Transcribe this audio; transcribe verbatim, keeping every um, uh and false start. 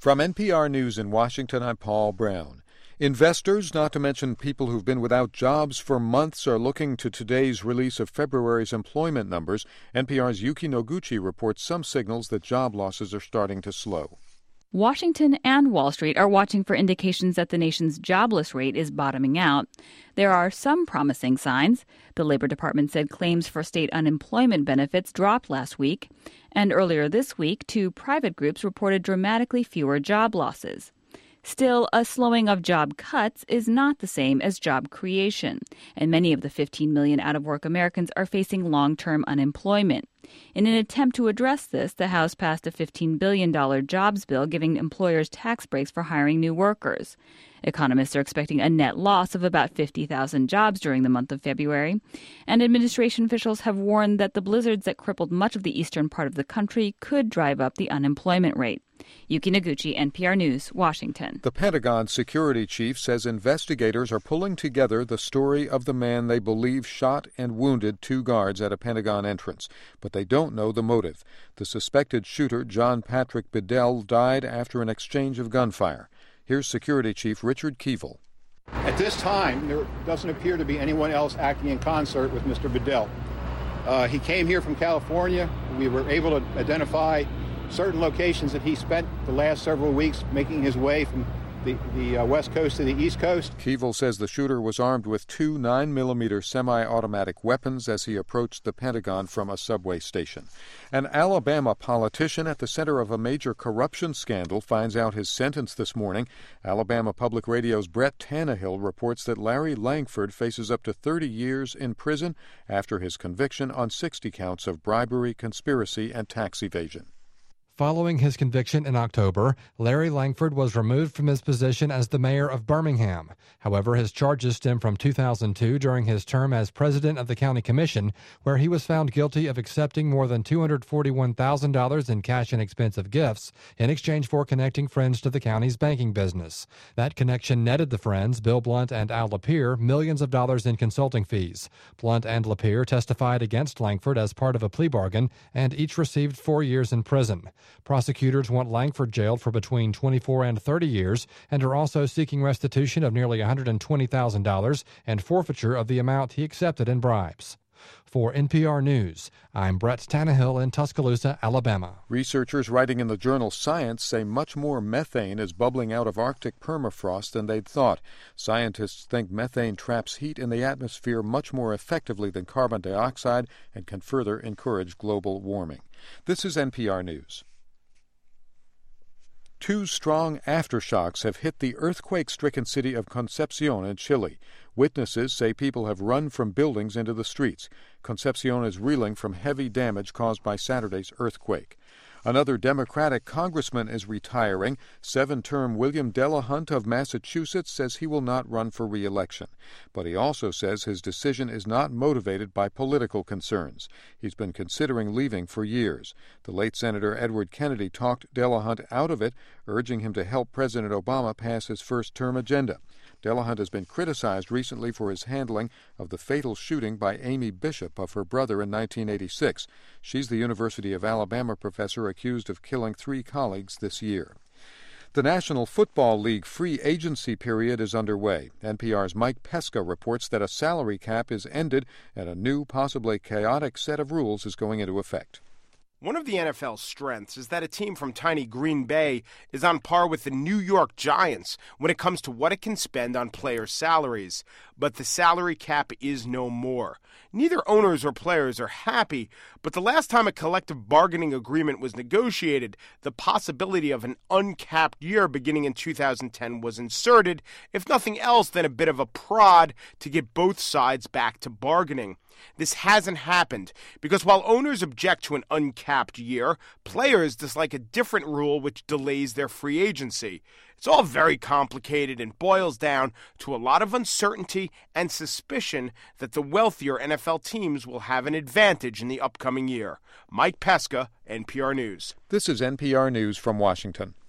From N P R News in Washington, I'm Paul Brown. Investors, not to mention people who've been without jobs for months, are looking to today's release of February's employment numbers. N P R's Yuki Noguchi reports some signals that job losses are starting to slow. Washington and Wall Street are watching for indications that the nation's jobless rate is bottoming out. There are some promising signs. The Labor Department said claims for state unemployment benefits dropped last week. And earlier this week, two private groups reported dramatically fewer job losses. Still, a slowing of job cuts is not the same as job creation, and many of the fifteen million out-of-work Americans are facing long-term unemployment. In an attempt to address this, the House passed a fifteen billion dollars jobs bill giving employers tax breaks for hiring new workers. Economists are expecting a net loss of about fifty thousand jobs during the month of February, and administration officials have warned that the blizzards that crippled much of the eastern part of the country could drive up the unemployment rate. Yuki Noguchi, N P R News, Washington. The Pentagon security chief says investigators are pulling together the story of the man they believe shot and wounded two guards at a Pentagon entrance, but they don't know the motive. The suspected shooter, John Patrick Bedell, died after an exchange of gunfire. Here's Security Chief Richard Keeval. At this time, there doesn't appear to be anyone else acting in concert with Mister Bedell. Uh, he came here from California. We were able to identify certain locations that he spent the last several weeks making his way from the, the uh, west coast to the east coast. Keeval says the shooter was armed with two nine millimeter semi-automatic weapons as he approached the Pentagon from a subway station. An Alabama politician at the center of a major corruption scandal finds out his sentence this morning. Alabama Public Radio's Brett Tannehill reports that Larry Langford faces up to thirty years in prison after his conviction on sixty counts of bribery, conspiracy, and tax evasion. Following his conviction in October, Larry Langford was removed from his position as the mayor of Birmingham. However, his charges stem from two thousand two during his term as president of the county commission, where he was found guilty of accepting more than two hundred forty-one thousand dollars in cash and expensive gifts in exchange for connecting friends to the county's banking business. That connection netted the friends, Bill Blunt and Al Lapierre, millions of dollars in consulting fees. Blunt and Lapierre testified against Langford as part of a plea bargain, and each received four years in prison. Prosecutors want Langford jailed for between twenty-four and thirty years and are also seeking restitution of nearly one hundred twenty thousand dollars and forfeiture of the amount he accepted in bribes. For N P R News, I'm Brett Tannehill in Tuscaloosa, Alabama. Researchers writing in the journal Science say much more methane is bubbling out of Arctic permafrost than they'd thought. Scientists think methane traps heat in the atmosphere much more effectively than carbon dioxide and can further encourage global warming. This is N P R News. Two strong aftershocks have hit the earthquake-stricken city of Concepcion in Chile. Witnesses say people have run from buildings into the streets. Concepcion is reeling from heavy damage caused by Saturday's earthquake. Another Democratic congressman is retiring. Seven-term William Delahunt of Massachusetts says he will not run for re-election. But he also says his decision is not motivated by political concerns. He's been considering leaving for years. The late Senator Edward Kennedy talked Delahunt out of it, urging him to help President Obama pass his first-term agenda. Delahunt has been criticized recently for his handling of the fatal shooting by Amy Bishop of her brother in nineteen eighty-six. She's the University of Alabama professor accused of killing three colleagues this year. The National Football League free agency period is underway. N P R's Mike Pesca reports that a salary cap is ended and a new, possibly chaotic set of rules is going into effect. One of the N F L's strengths is that a team from tiny Green Bay is on par with the New York Giants when it comes to what it can spend on player salaries. But the salary cap is no more. Neither owners or players are happy, but the last time a collective bargaining agreement was negotiated, the possibility of an uncapped year beginning in two thousand ten was inserted, if nothing else than a bit of a prod to get both sides back to bargaining. This hasn't happened because while owners object to an uncapped year, players dislike a different rule which delays their free agency. It's all very complicated and boils down to a lot of uncertainty and suspicion that the wealthier N F L teams will have an advantage in the upcoming year. Mike Pesca, N P R News. This is N P R News from Washington.